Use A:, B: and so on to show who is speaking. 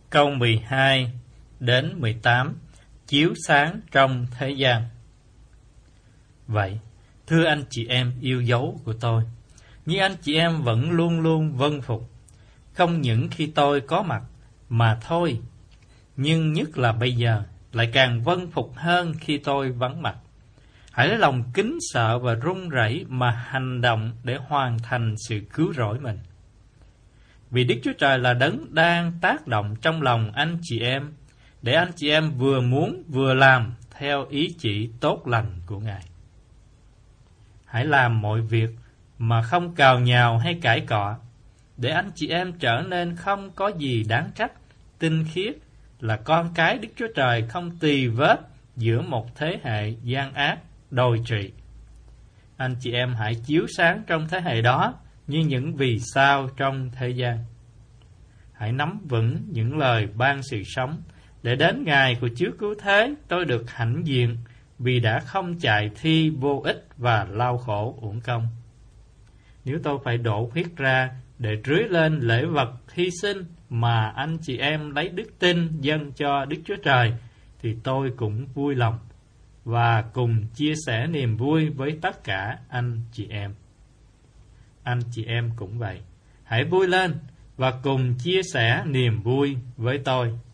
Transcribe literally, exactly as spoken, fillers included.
A: Câu mười hai đến mười tám, chiếu sáng trong thế gian. Vậy, thưa anh chị em yêu dấu của tôi, nhưng anh chị em vẫn luôn luôn vâng phục, không những khi tôi có mặt mà thôi, nhưng nhất là bây giờ lại càng vâng phục hơn khi tôi vắng mặt. Hãy lấy lòng kính sợ và run rẩy mà hành động để hoàn thành sự cứu rỗi mình. Vì Đức Chúa Trời là đấng đang tác động trong lòng anh chị em, để anh chị em vừa muốn vừa làm theo ý chỉ tốt lành của Ngài. Hãy làm mọi việc mà không cào nhào hay cãi cọ, để anh chị em trở nên không có gì đáng trách, tinh khiết, là con cái Đức Chúa Trời không tì vết giữa một thế hệ gian ác, đồi trụy. Anh chị em hãy chiếu sáng trong thế hệ đó như những vì sao trong thế gian. Hãy nắm vững những lời ban sự sống, để đến ngày của Chúa cứu thế tôi được hãnh diện, vì đã không chạy thi vô ích và lao khổ uổng công. Nếu tôi phải đổ huyết ra để rưới lên lễ vật hy sinh mà anh chị em lấy đức tin dâng cho Đức Chúa Trời, thì tôi cũng vui lòng và cùng chia sẻ niềm vui với tất cả anh chị em. Anh chị em cũng vậy, hãy vui lên và cùng chia sẻ niềm vui với tôi.